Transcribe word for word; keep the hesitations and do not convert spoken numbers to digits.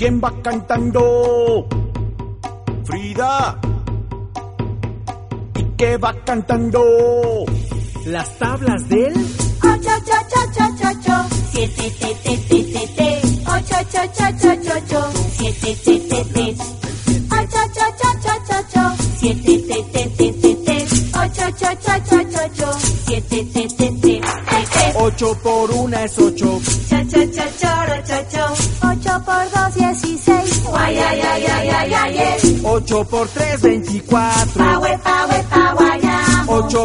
¿Quién va cantando? Frida. ¿Y qué va cantando? Las tablas del ocho, ocho, ocho, ocho, ocho, siete, te, te, te, te, te, ocho, ocho, ocho, ocho, ocho, siete, te, te, te, ocho, ocho, ocho, ocho, ocho, siete, te, te, te, te, te, ocho, ocho, ocho, ocho, ocho, siete, te, te, te, te, te. Ocho por una es ocho. Cha, cha, cha, choro, cho, cho. Ocho por dos, dieciséis. Guay, ay, ay, ay, ay, ay, ay. Ocho por tres, veinticuatro. Pa, we, pa, we, pa, guayamo. Ocho